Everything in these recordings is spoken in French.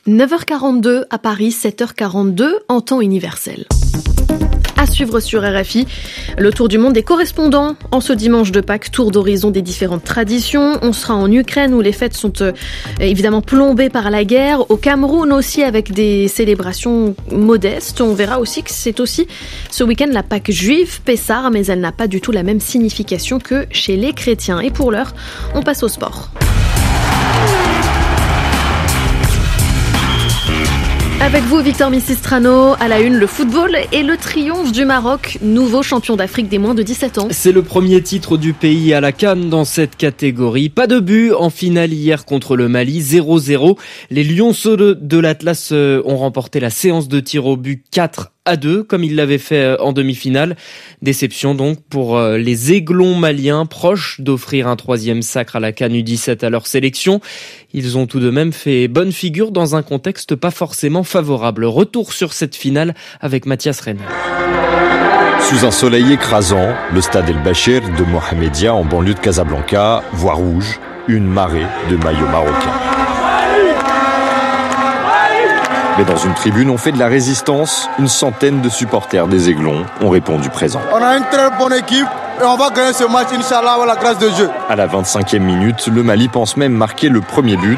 9h42 à Paris, 7h42 en temps universel. À suivre sur RFI, le tour du monde des correspondants en ce dimanche de Pâques, tour d'horizon des différentes traditions. On sera en Ukraine où les fêtes sont évidemment plombées par la guerre, au Cameroun aussi avec des célébrations modestes. On verra aussi que c'est aussi ce week-end la Pâques juive, Pessah, mais elle n'a pas du tout la même signification que chez les chrétiens. Et pour l'heure, on passe au sport. Avec vous, Victor Misistrano, à la une, le football et le triomphe du Maroc, nouveau champion d'Afrique des moins de 17 ans. C'est le premier titre du pays à la CAN dans cette catégorie. Pas de but en finale hier contre le Mali, 0-0. Les Lionceaux de l'Atlas ont remporté la séance de tir au but 4-2, comme ils l'avaient fait en demi-finale. Déception donc pour les Aiglons maliens, proches d'offrir un troisième sacre à la CAN U17 à leur sélection. Ils ont tout de même fait bonne figure dans un contexte pas forcément favorable. Retour sur cette finale avec Mathias Renner. Sous un soleil écrasant, le stade El Bachir de Mohamedia en banlieue de Casablanca voit rouge, une marée de maillots marocains. Mais dans une tribune, on fait de la résistance. Une centaine de supporters des Aiglons ont répondu présent. On a une très bonne équipe et on va gagner ce match, Inch'Allah, à la grâce de Dieu. À la 25e minute, le Mali pense même marquer le premier but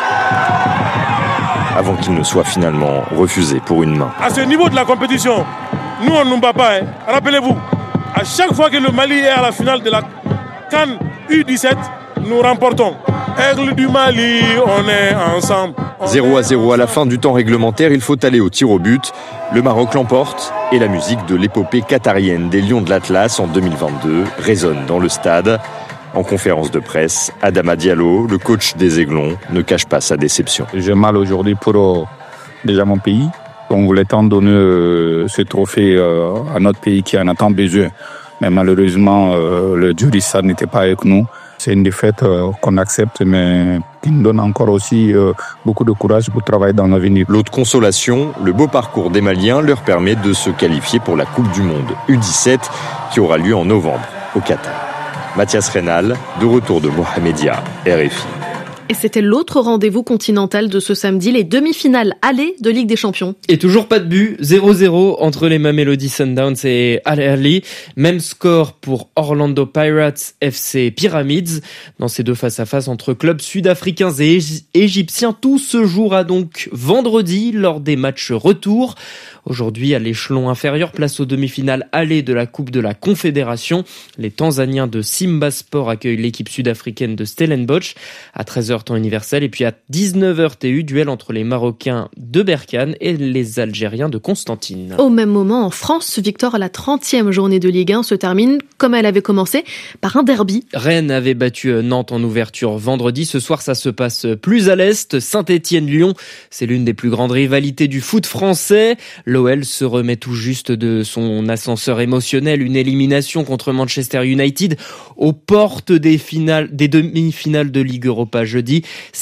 avant qu'il ne soit finalement refusé pour une main. À ce niveau de la compétition, nous on ne bat pas. Rappelez-vous, à chaque fois que le Mali est à la finale de la CAN U17, nous remportons. Aigle du Mali, on est ensemble. 0-0 à la fin du temps réglementaire, il faut aller au tir au but. Le Maroc l'emporte et la musique de l'épopée qatarienne des Lions de l'Atlas en 2022 résonne dans le stade. En conférence de presse, Adama Diallo, le coach des Aiglons, ne cache pas sa déception. J'ai mal aujourd'hui pour déjà mon pays. On voulait tant donner ce trophée à notre pays qui en a tant besoin. Mais malheureusement, le Djurissa n'était pas avec nous. C'est une défaite qu'on accepte, mais qui nous donne encore aussi beaucoup de courage pour travailler dans l'avenir. L'autre consolation, le beau parcours des Maliens leur permet de se qualifier pour la Coupe du Monde U17 qui aura lieu en novembre au Qatar. Mathias Renal, de retour de Mohamedia, RFI. Et c'était l'autre rendez-vous continental de ce samedi, les demi-finales aller de Ligue des Champions. Et toujours pas de but, 0-0 entre les Mamelody Sundowns et Al Ahly. Même score pour Orlando Pirates FC Pyramids. Dans ces deux face-à-face entre clubs sud-africains et égyptiens, tout se jouera donc vendredi lors des matchs retour. Aujourd'hui, à l'échelon inférieur, place aux demi-finales aller de la Coupe de la Confédération. Les Tanzaniens de Simba Sport accueillent l'équipe sud-africaine de Stellenbosch à 13h temps universel. Et puis à 19h TU, duel entre les Marocains de Berkane et les Algériens de Constantine. Au même moment, en France, Victor, la 30e journée de Ligue 1 se termine, comme elle avait commencé, par un derby. Rennes avait battu Nantes en ouverture vendredi. Ce soir, ça se passe plus à l'est. Saint-Étienne-Lyon, c'est l'une des plus grandes rivalités du foot français. L'OL se remet tout juste de son ascenseur émotionnel, une élimination contre Manchester United aux portes des demi-finales de Ligue Europa jeudi.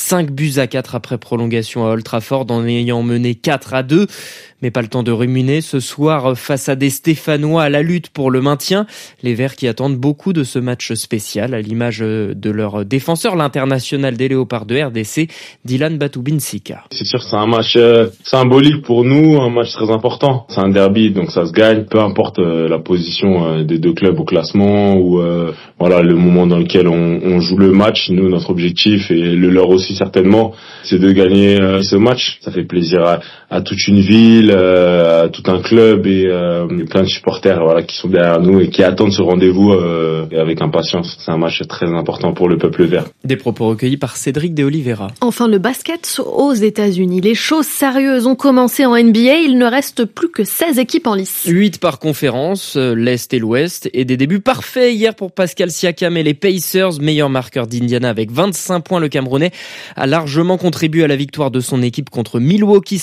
5-4 après prolongation à Old Trafford en ayant mené 4-2. Mais pas le temps de ruminer. Ce soir, face à des Stéphanois à la lutte pour le maintien, les Verts qui attendent beaucoup de ce match spécial, à l'image de leur défenseur, l'international des Léopards de RDC, Dylan Batoubin-Sika. C'est sûr que c'est un match symbolique pour nous, un match très important. C'est un derby, donc ça se gagne, peu importe la position des deux clubs au classement ou voilà le moment dans lequel on joue le match. Nous, notre objectif, et le leur aussi certainement, c'est de gagner ce match. Ça fait plaisir à toute une ville, à tout un club et plein de supporters voilà, qui sont derrière nous et qui attendent ce rendez-vous avec impatience. C'est un match très important pour le peuple vert. Des propos recueillis par Cédric de Oliveira. Enfin, le basket aux États-Unis. Les choses sérieuses ont commencé en NBA. Il ne reste plus que 16 équipes en lice. 8 par conférence, l'Est et l'Ouest. Et des débuts parfaits hier pour Pascal Siakam et les Pacers. Meilleur marqueur d'Indiana avec 25 points. Le Camerounais a largement contribué à la victoire de son équipe contre Milwaukee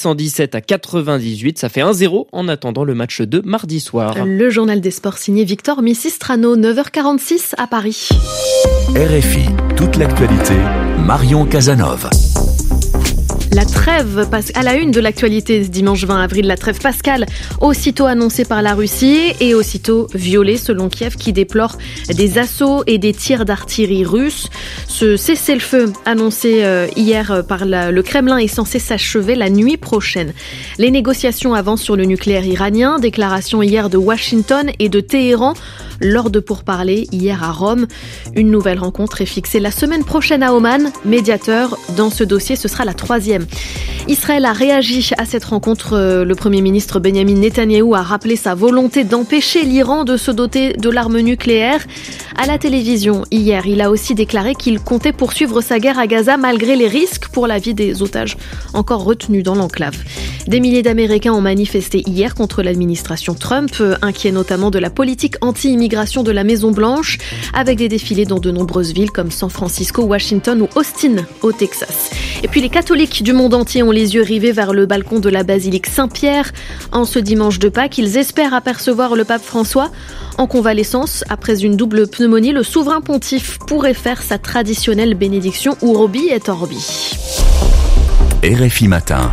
117-98. Ça fait 1-0 en attendant le match de mardi soir. Le journal des sports signé Victor Misistrano, 9h46 à Paris. RFI, toute l'actualité, Marion Casanov. La trêve passe à la une de l'actualité ce dimanche 20 avril. La trêve pascale, aussitôt annoncée par la Russie et aussitôt violée selon Kiev qui déplore des assauts et des tirs d'artillerie russes. Ce cessez-le-feu annoncé hier par le Kremlin est censé s'achever la nuit prochaine. Les négociations avancent sur le nucléaire iranien. Déclaration hier de Washington et de Téhéran lors de pourparlers hier à Rome. Une nouvelle rencontre est fixée la semaine prochaine à Oman. Médiateur dans ce dossier, ce sera la 3e. Israël a réagi à cette rencontre. Le Premier ministre Benjamin Netanyahou a rappelé sa volonté d'empêcher l'Iran de se doter de l'arme nucléaire. À la télévision, hier, il a aussi déclaré qu'il comptait poursuivre sa guerre à Gaza malgré les risques pour la vie des otages encore retenus dans l'enclave. Des milliers d'Américains ont manifesté hier contre l'administration Trump, inquiets notamment de la politique anti-immigration de la Maison-Blanche, avec des défilés dans de nombreuses villes comme San Francisco, Washington ou Austin, au Texas. Et puis les catholiques du monde entier ont les yeux rivés vers le balcon de la basilique Saint-Pierre. En ce dimanche de Pâques, ils espèrent apercevoir le pape François. En convalescence, après une double pneumonie, le souverain pontife pourrait faire sa traditionnelle bénédiction Urbi et Orbi. RFI Matin.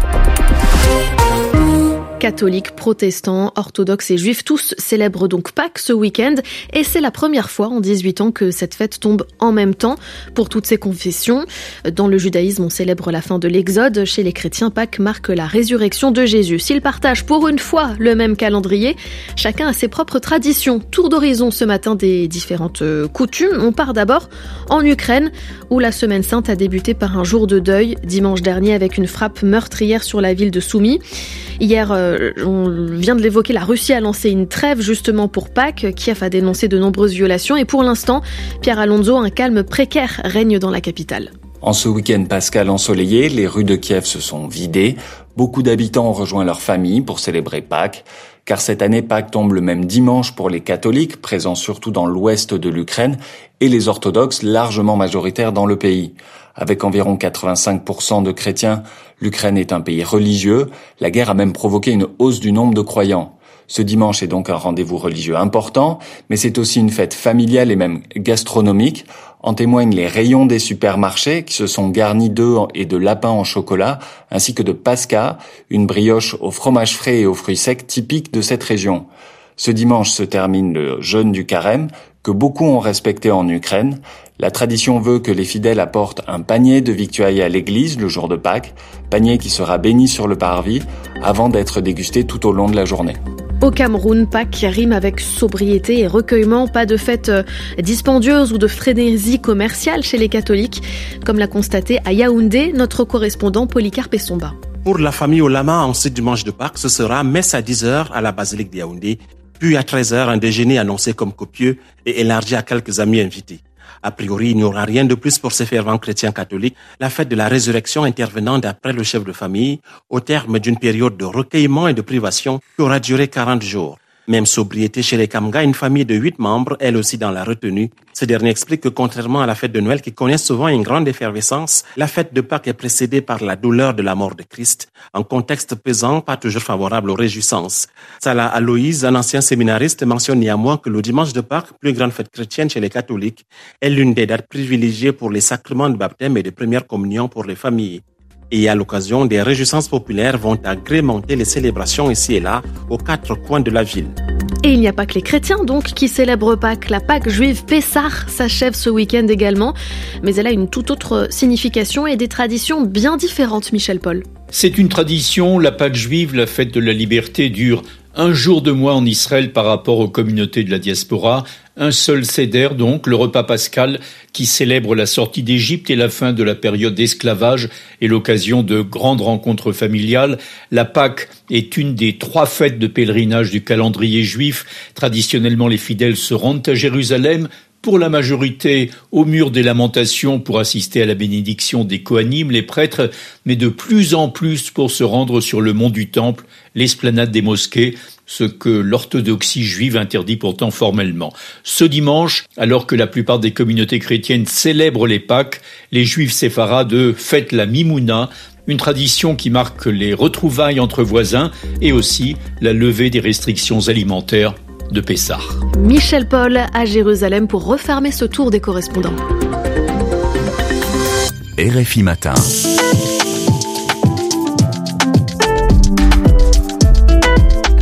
Catholiques, protestants, orthodoxes et juifs, tous célèbrent donc Pâques ce week-end et c'est la première fois en 18 ans que cette fête tombe en même temps pour toutes ces confessions. Dans le judaïsme, on célèbre la fin de l'Exode. Chez les chrétiens, Pâques marque la résurrection de Jésus. S'ils partagent pour une fois le même calendrier, chacun a ses propres traditions. Tour d'horizon ce matin des différentes coutumes. On part d'abord en Ukraine où la Semaine Sainte a débuté par un jour de deuil dimanche dernier avec une frappe meurtrière sur la ville de Soumy. Hier, on vient de l'évoquer, la Russie a lancé une trêve justement pour Pâques. Kiev a dénoncé de nombreuses violations et pour l'instant, Pierre Alonso, un calme précaire règne dans la capitale. En ce week-end pascal ensoleillé, les rues de Kiev se sont vidées. Beaucoup d'habitants ont rejoint leurs familles pour célébrer Pâques. Car cette année, Pâques tombe le même dimanche pour les catholiques, présents surtout dans l'ouest de l'Ukraine, et les orthodoxes, largement majoritaires dans le pays. Avec environ 85% de chrétiens, l'Ukraine est un pays religieux. La guerre a même provoqué une hausse du nombre de croyants. Ce dimanche est donc un rendez-vous religieux important, mais c'est aussi une fête familiale et même gastronomique. En témoignent les rayons des supermarchés qui se sont garnis d'œufs et de lapins en chocolat, ainsi que de pasca, une brioche au fromage frais et aux fruits secs typique de cette région. Ce dimanche se termine le jeûne du carême, que beaucoup ont respecté en Ukraine. La tradition veut que les fidèles apportent un panier de victuailles à l'église le jour de Pâques, panier qui sera béni sur le parvis avant d'être dégusté tout au long de la journée. Au Cameroun, Pâques rime avec sobriété et recueillement, pas de fête dispendieuse ou de frénésie commerciale chez les catholiques, comme l'a constaté à Yaoundé notre correspondant Polycarpe Essomba. Pour la famille Olama, en ce dimanche de Pâques, ce sera messe à 10h à la basilique de Yaoundé, puis à 13h un déjeuner annoncé comme copieux et élargi à quelques amis invités. A priori, il n'y aura rien de plus pour ces fervents chrétiens catholiques, la fête de la résurrection intervenant d'après le chef de famille, au terme d'une période de recueillement et de privation qui aura duré 40 jours. Même sobriété chez les Kamga, une famille de 8 membres, elle aussi dans la retenue. Ce dernier explique que contrairement à la fête de Noël qui connaît souvent une grande effervescence, la fête de Pâques est précédée par la douleur de la mort de Christ, un contexte pesant pas toujours favorable aux réjouissances. Salah Aloïse, un ancien séminariste, mentionne néanmoins que le dimanche de Pâques, plus grande fête chrétienne chez les catholiques, est l'une des dates privilégiées pour les sacrements de baptême et de première communion pour les familles. Et à l'occasion, des réjouissances populaires vont agrémenter les célébrations ici et là, aux 4 coins de la ville. Et il n'y a pas que les chrétiens donc qui célèbrent Pâques. La Pâque juive Pessah s'achève ce week-end également, mais elle a une toute autre signification et des traditions bien différentes, Michel Paul. C'est une tradition, la Pâque juive, la fête de la liberté, dure un jour de mois en Israël par rapport aux communautés de la diaspora. Un seul seder donc, le repas pascal qui célèbre la sortie d'Égypte et la fin de la période d'esclavage et l'occasion de grandes rencontres familiales. La Pâque est une des 3 fêtes de pèlerinage du calendrier juif. Traditionnellement, les fidèles se rendent à Jérusalem, pour la majorité au mur des lamentations pour assister à la bénédiction des Kohanim, les prêtres, mais de plus en plus pour se rendre sur le mont du Temple, l'esplanade des mosquées, ce que l'orthodoxie juive interdit pourtant formellement. Ce dimanche, alors que la plupart des communautés chrétiennes célèbrent les Pâques, les juifs séfarades fêtent la Mimouna, une tradition qui marque les retrouvailles entre voisins et aussi la levée des restrictions alimentaires de Pessah. Michel Paul à Jérusalem pour refermer ce tour des correspondants. RFI Matin.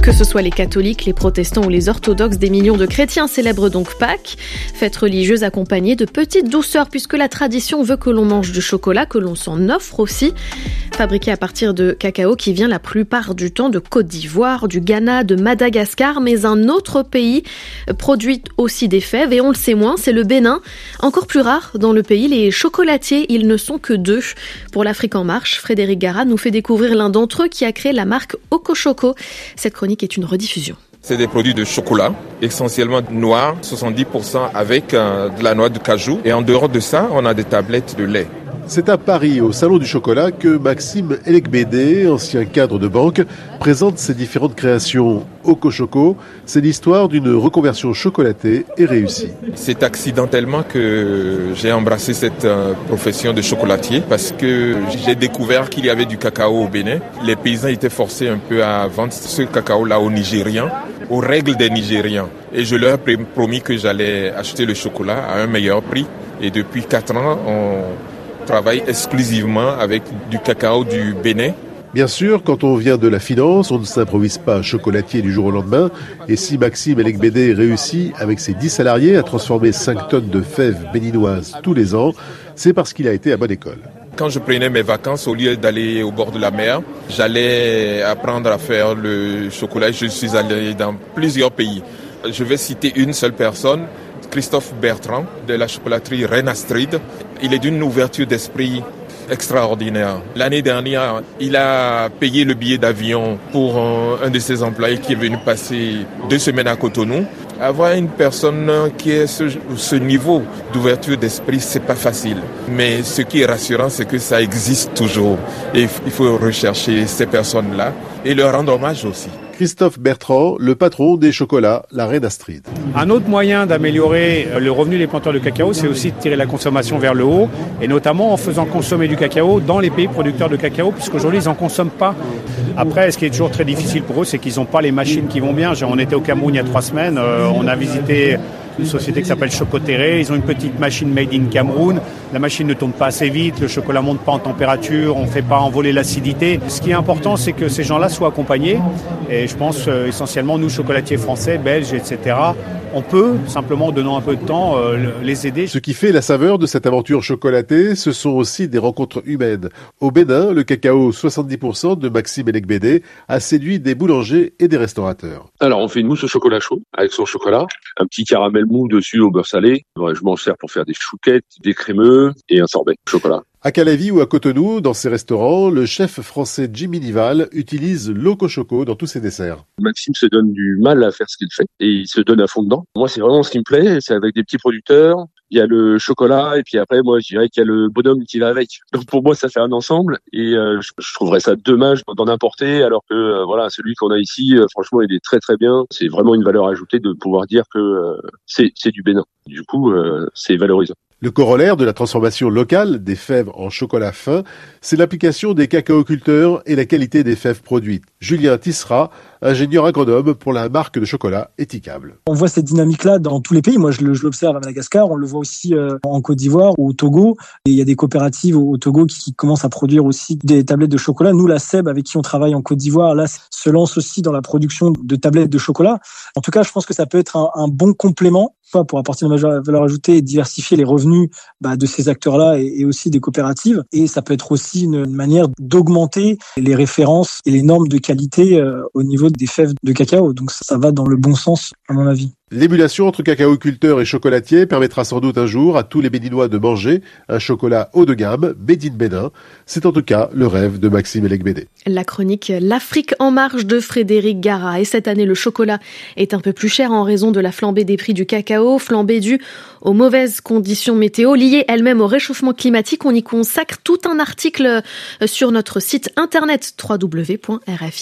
Que ce soit les catholiques, les protestants ou les orthodoxes, des millions de chrétiens célèbrent donc Pâques, fête religieuse accompagnée de petites douceurs puisque la tradition veut que l'on mange du chocolat, que l'on s'en offre aussi. Fabriqué à partir de cacao qui vient la plupart du temps de Côte d'Ivoire, du Ghana, de Madagascar, mais un autre pays produit aussi des fèves et on le sait moins, c'est le Bénin. Encore plus rare dans le pays, les chocolatiers, ils ne sont que 2. Pour l'Afrique en marche, Frédéric Gara nous fait découvrir l'un d'entre eux qui a créé la marque Okochoko. Cette chronique est une rediffusion. C'est des produits de chocolat, essentiellement noirs, 70% avec de la noix de cajou. Et en dehors de ça, on a des tablettes de lait. C'est à Paris, au Salon du Chocolat, que Maxime Elegbede, ancien cadre de banque, présente ses différentes créations. Okochoko, c'est l'histoire d'une reconversion chocolatée et réussie. C'est accidentellement que j'ai embrassé cette profession de chocolatier parce que j'ai découvert qu'il y avait du cacao au Bénin. Les paysans étaient forcés un peu à vendre ce cacao-là aux Nigérians, aux règles des Nigérians. Et je leur ai promis que j'allais acheter le chocolat à un meilleur prix. Et depuis 4 ans, on travaille exclusivement avec du cacao du Bénin. Bien sûr, quand on vient de la finance, on ne s'improvise pas chocolatier du jour au lendemain. Et si Maxime Elegbede réussit avec ses 10 salariés à transformer 5 tonnes de fèves béninoises tous les ans, c'est parce qu'il a été à bonne école. Quand je prenais mes vacances, au lieu d'aller au bord de la mer, j'allais apprendre à faire le chocolat. Je suis allé dans plusieurs pays. Je vais citer une seule personne, Christophe Bertrand, de la chocolaterie Reine Astrid. Il est d'une ouverture d'esprit extraordinaire. L'année dernière, il a payé le billet d'avion pour un de ses employés qui est venu passer 2 semaines à Cotonou. Avoir une personne qui est ce niveau d'ouverture d'esprit, c'est pas facile. Mais ce qui est rassurant, c'est que ça existe toujours. Et il faut rechercher ces personnes-là et leur rendre hommage aussi. Christophe Bertrand, le patron des chocolats, la Reine Astrid. Un autre moyen d'améliorer le revenu des planteurs de cacao, c'est aussi de tirer la consommation vers le haut, et notamment en faisant consommer du cacao dans les pays producteurs de cacao, puisqu'aujourd'hui ils n'en consomment pas. Après, ce qui est toujours très difficile pour eux, c'est qu'ils n'ont pas les machines qui vont bien. On était au Cameroun il y a 3 semaines, on a visité une société qui s'appelle Chocoterré. Ils ont une petite machine made in Cameroun. La machine ne tourne pas assez vite, le chocolat monte pas en température, on ne fait pas envoler l'acidité. Ce qui est important, c'est que ces gens-là soient accompagnés. Et je pense essentiellement, nous, chocolatiers français, belges, etc., on peut, simplement en donnant un peu de temps, les aider. Ce qui fait la saveur de cette aventure chocolatée, ce sont aussi des rencontres humaines. Au Bénin, le cacao 70% de Maxime Elegbede a séduit des boulangers et des restaurateurs. Alors, on fait une mousse au chocolat chaud avec son chocolat, un petit caramel mou dessus au beurre salé. Je m'en sers pour faire des chouquettes, des crémeux et un sorbet au chocolat. À Calavi ou à Cotonou, dans ses restaurants, le chef français Jimmy Nival utilise l'Okochoko dans tous ses desserts. Maxime se donne du mal à faire ce qu'il fait et il se donne à fond dedans. Moi, c'est vraiment ce qui me plaît, c'est avec des petits producteurs. Il y a le chocolat et puis après, moi, je dirais qu'il y a le bonhomme qui va avec. Donc pour moi, ça fait un ensemble et je trouverais ça dommage d'en importer alors que voilà, celui qu'on a ici, franchement, il est très très bien. C'est vraiment une valeur ajoutée de pouvoir dire que c'est du Bénin. Du coup, c'est valorisant. Le corollaire de la transformation locale des fèves en chocolat fin, c'est l'application des cacaoculteurs et la qualité des fèves produites. Julien Tissera, ingénieur agronome pour la marque de chocolat Éticable. On voit cette dynamique-là dans tous les pays. Moi, je l'observe à Madagascar, on le voit aussi en Côte d'Ivoire ou au Togo. Et il y a des coopératives au Togo qui commencent à produire aussi des tablettes de chocolat. Nous, la SEB, avec qui on travaille en Côte d'Ivoire, là, se lance aussi dans la production de tablettes de chocolat. En tout cas, je pense que ça peut être un bon complément pour apporter une valeur ajoutée et diversifier les revenus de ces acteurs-là et aussi des coopératives. Et ça peut être aussi une manière d'augmenter les références et les normes de qualité au niveau des fèves de cacao. Donc ça va dans le bon sens, à mon avis. L'émulation entre cacaoculteurs et chocolatiers permettra sans doute un jour à tous les Béninois de manger un chocolat haut de gamme, made in Bénin. C'est en tout cas le rêve de Maxime Elegbede. La chronique L'Afrique en marche de Frédéric Gara. Et cette année, le chocolat est un peu plus cher en raison de la flambée des prix du cacao, flambée due aux mauvaises conditions météo liées elles-mêmes au réchauffement climatique. On y consacre tout un article sur notre site internet www.rfi.fr.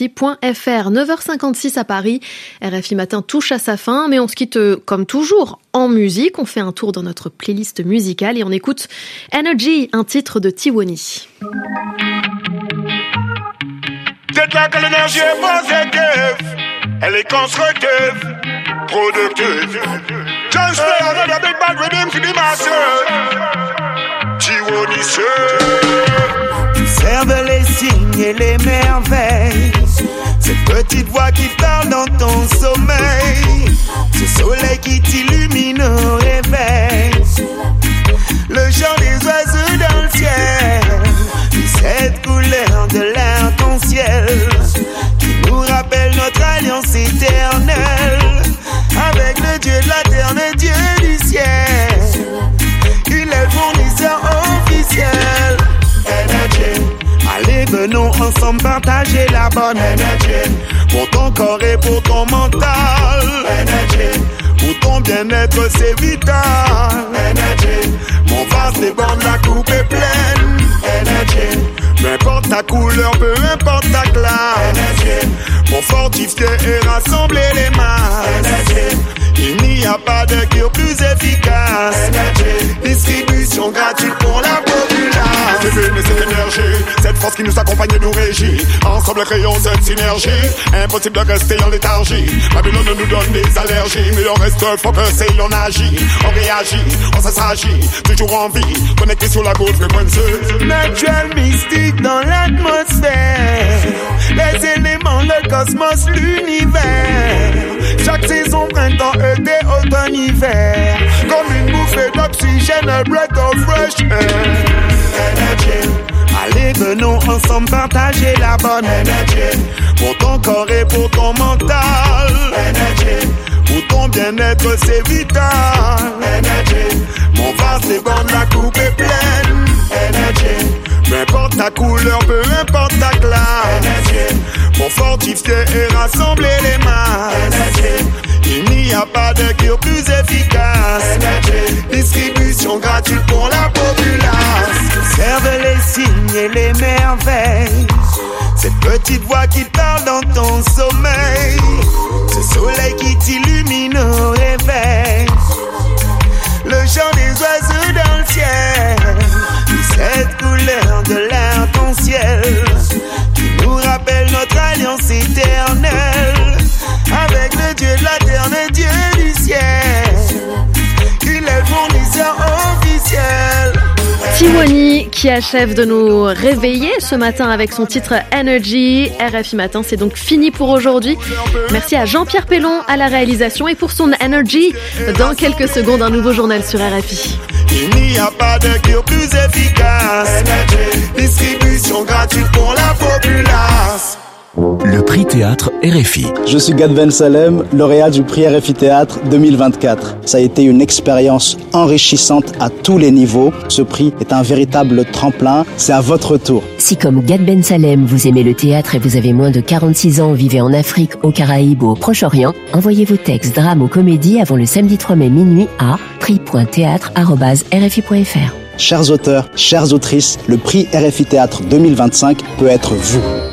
9h56 à Paris. RFI Matin touche à sa fin, mais on se quitte comme toujours en musique. On fait un tour dans notre playlist musicale et on écoute Energy, un titre de Tiwoni. Dites-la que l'énergie est positive, elle est constructive, productive. Just play another big bad rhythm for the masses. Tiwoni Observe les signes et les merveilles. Cette petite voix qui parle dans ton sommeil, ce soleil qui t'illumine au réveil, le chant des oiseaux dans le ciel, cette couleur de l'arc-en-ciel qui nous rappelle notre alliance éternelle avec le Dieu de la terre, le Dieu du ciel. Il est le fournisseur officiel. Energy. Allez, venons ensemble partager la bonne énergie pour ton corps et pour ton mental. Energy. Pour ton bien-être, c'est vital. Energy. Mon vase déborde, la coupe est pleine. Energy. Peu importe ta couleur, peu importe ta classe. Energy. Pour fortifier et rassembler les masses. Energy. Il n'y a pas de cure plus efficace. Energy. Distribution gratuite pour la populace. C'est venu cette énergie, cette force qui nous accompagne et nous régit. Ensemble créons cette synergie. Impossible de rester en léthargie. Babylone nous donne des allergies, mais on reste focus et on agit. On réagit, on s'agit, toujours en vie. Connecté sur la gauche fréquenceuse. Naturel mystique dans l'atmosphère. Les éléments, le cosmos, l'univers. Chaque saison, printemps, été, automne, hiver. Comme une bouffée d'oxygène, a breath of fresh air. Energy. Allez, venons ensemble partager la bonne énergie pour ton corps et pour ton mental. Energy. Pour ton bien-être, c'est vital. Energy. Mon vase déborde, la coupe est pleine. Energy. Peu importe ta couleur, peu importe ta classe. Energy. Pour fortifier et rassembler les masses. Energy. Il n'y a pas de cure plus efficace. Energy. Distribution gratuite pour la populace. Observe les signes et les merveilles. Cette petite voix qui parle dans ton sommeil. Ce soleil qui t'illumine au réveil. Le chant des oiseaux dans le ciel. Cette couleur de l'arc-en-ciel qui nous rappelle notre alliance éternelle avec le Dieu de la terre, le Dieu du ciel. Il est le fournisseur officiel. Tiwani qui achève de nous réveiller ce matin avec son titre Energy. RFI Matin, c'est donc fini pour aujourd'hui. Merci à Jean-Pierre Pellon à la réalisation et pour son Energy. Dans quelques secondes, un nouveau journal sur RFI. Il n'y a pas de cure plus efficace. Distribution gratuite pour la populace. Le prix Théâtre RFI. Je suis Gad Ben Salem, lauréat du prix RFI Théâtre 2024. Ça a été une expérience enrichissante à tous les niveaux. Ce prix est un véritable tremplin. C'est à votre tour. Si comme Gad Ben Salem, vous aimez le théâtre et vous avez moins de 46 ans, vivez en Afrique, aux Caraïbes ou au Proche-Orient, envoyez vos textes, drames ou comédies avant le samedi 3 mai minuit à prix.théâtre@rfi.fr. Chers auteurs, chères autrices, le prix RFI Théâtre 2025 peut être vous.